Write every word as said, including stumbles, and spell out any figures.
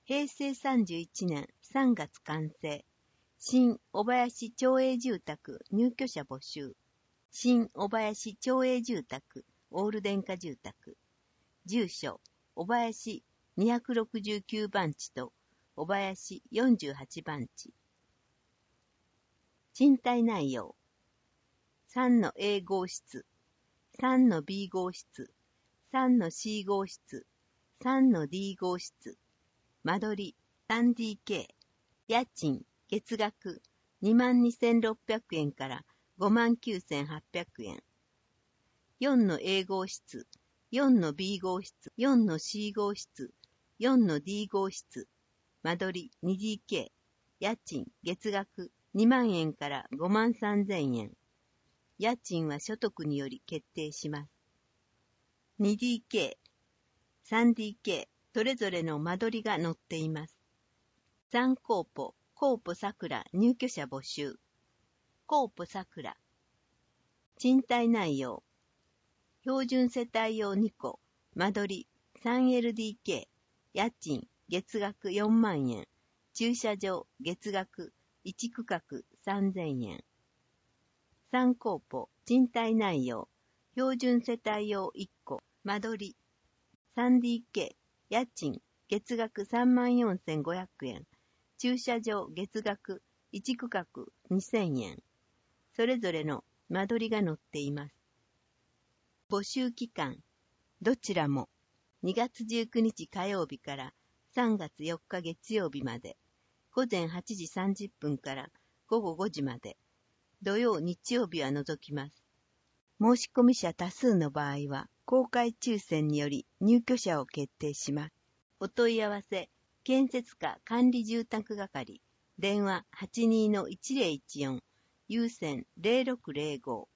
へいせいさんじゅういちねんさんがつ完成。新小林町営住宅入居者募集。新小林町営住宅オール電化住宅。住所、小林にひゃくろくじゅうきゅうばん地と小林よんじゅうはちばん地。賃貸内容。さんの エー 号室、さんの ビー 号室、さんの シー 号室、さんの ディー 号室。間取り スリーディーケー。家賃、月額 にまんにせんろっぴゃくえんから ごまんきゅうせんはっぴゃくえん。よんの エー 号室、よんの ビー 号室、よんの シー 号室、よんの ディー 号室。間取り ツーディーケー。家賃、月額にまんえんからごまんさんぜんえん。家賃は所得により決定します。ツーディーケー、スリーディーケー、それぞれの間取りが載っています。さんコーポ、コーポ桜入居者募集。コーポ桜。賃貸内容。標準世帯用にこ、間取り スリーエルディーケー、家賃月額よんまんえん、駐車場月額いち区画さんぜんえん。さんコーポ、賃貸内容。標準世帯用いっこ、間取り スリーディーケー、家賃月額さんまんよんせんごひゃくえん、駐車場月額いち区画にせんえん。それぞれの間取りが載っています。募集期間、どちらもにがつじゅうくにち火曜日からさんがつよっか月曜日まで、ごぜんはちじさんじゅっぷんからごごごじまで、土曜日曜日は除きます。申し込み者多数の場合は、公開抽選により入居者を決定します。お問い合わせ、建設課管理住宅係、電話 はちにーのいちぜろいちよん、有線ゼロろくゼロご。